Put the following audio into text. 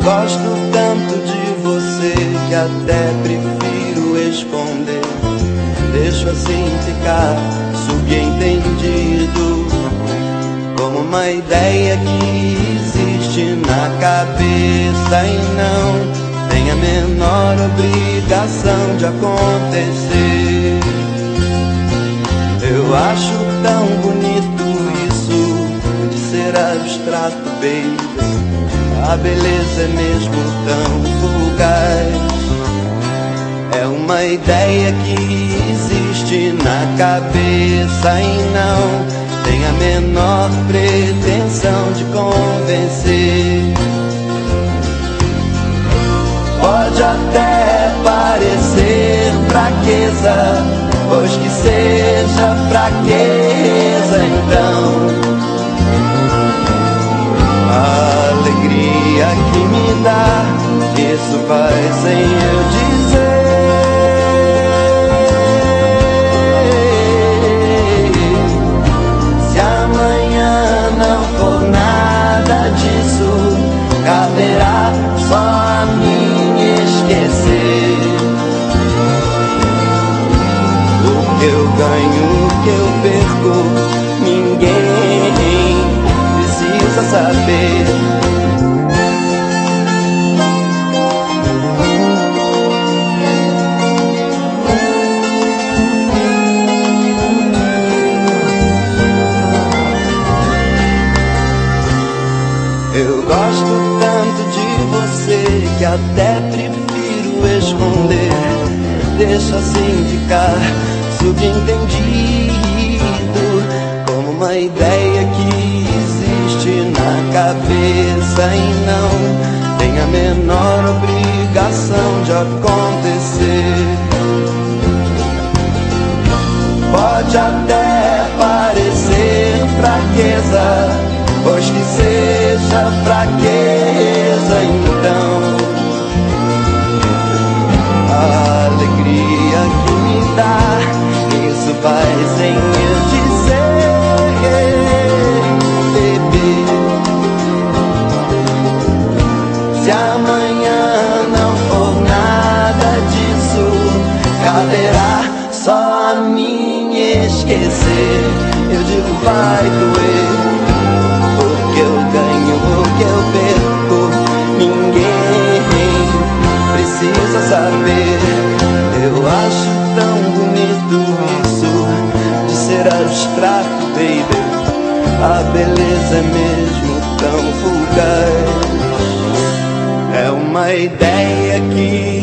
Gosto tanto de você que até prefiro esconder. Deixo assim ficar subentendido, como uma ideia que existe na cabeça e não tem a menor obrigação de acontecer. Eu acho tão bonito isso de ser abstrato, baby. A beleza é mesmo tão fugaz. É uma ideia que existe na cabeça e não tem a menor pretensão de convencer. Pode até parecer fraqueza, pois que seja fraqueza então. A alegria que me dá, isso faz sem eu dizer. Se amanhã não for nada disso, caberá só a mim esquecer. O que eu ganho, o que eu perco, ninguém precisa saber. Eu gosto tanto de você que até prefiro esconder. Deixa assim ficar subentendido, como uma ideia que existe na cabeça e não tem a menor obrigação de acontecer. Pode até parecer fraqueza, pois que seja fraqueza então. A alegria que me dá, isso faz em eu dizer, bebê. Se amanhã não for nada disso, caberá só a mim esquecer. Eu digo vai doer, o que eu ganho, o que eu perco, ninguém precisa saber. Eu acho tão bonito isso de ser abstrato, baby. A beleza é mesmo tão fugaz. É uma ideia que